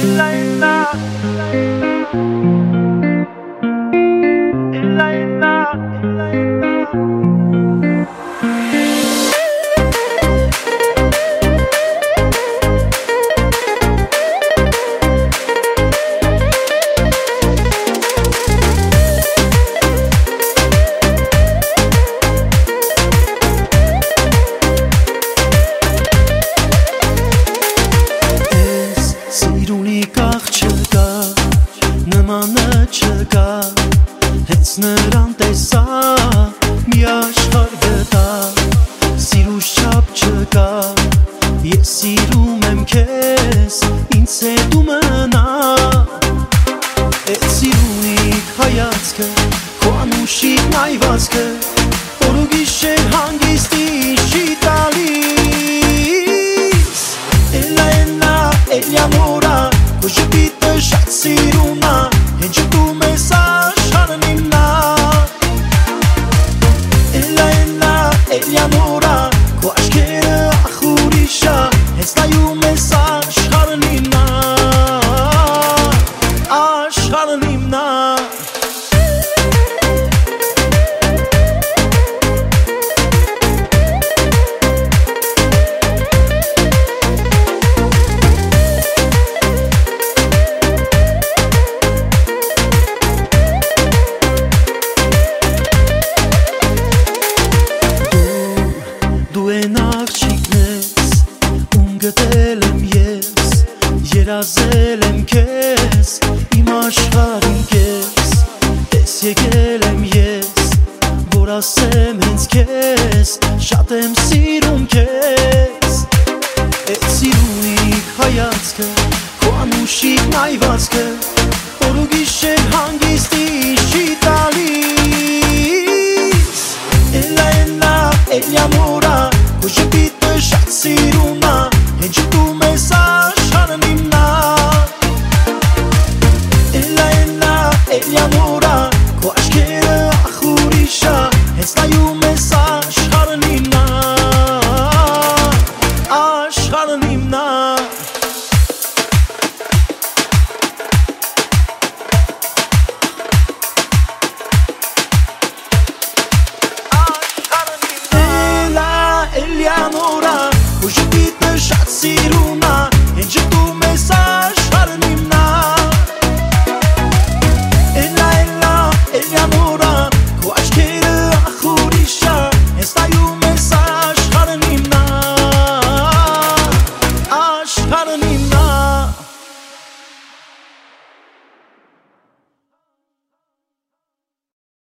Նմանը չկա, հենց նրան տեսա, մի աշխարհ գտա, սիրուս չափ չկա, ես սիրում եմ քեզ, ինձ հետ դու մնա, էդ սիրունիկ հայացքը, քո անուշիկ նայվածքը, օր ու գիշեր հանգիստի չի տալիս, էլա էլա, էլյա մորա, քո ժպիտը շատ սիրուն ա, հնչում ես աշխարհն իմնա, էլա էլա, էլյա մորա, քո աչքերը ախ ուրիշ ա, հենց նայում ես աշխարհն իմնա, աշխարհն իմնա. Գտել եմ ես, երազել եմ քեզ, իմ աշխարհին քեզ, ես եկել եմ ես, որ ասեմ հենց քեզ, շատ եմ սիրում քեզ, էդ սիրունիկ հայացքը, քո անուշիկ նայվածքը, օր ու գիշեր հանգիստի չի տալիս, էլա էլա, էլյա մորա, քո ժպիտը շատ սիրուն ա, հնչում ես աշխարհն իմնա, էլա էլա, էլյա մորա, քո աչքերը ախ ուրիշ ա, հենց նայում ես աշխարհն իմնա, աշխարհն իմնա.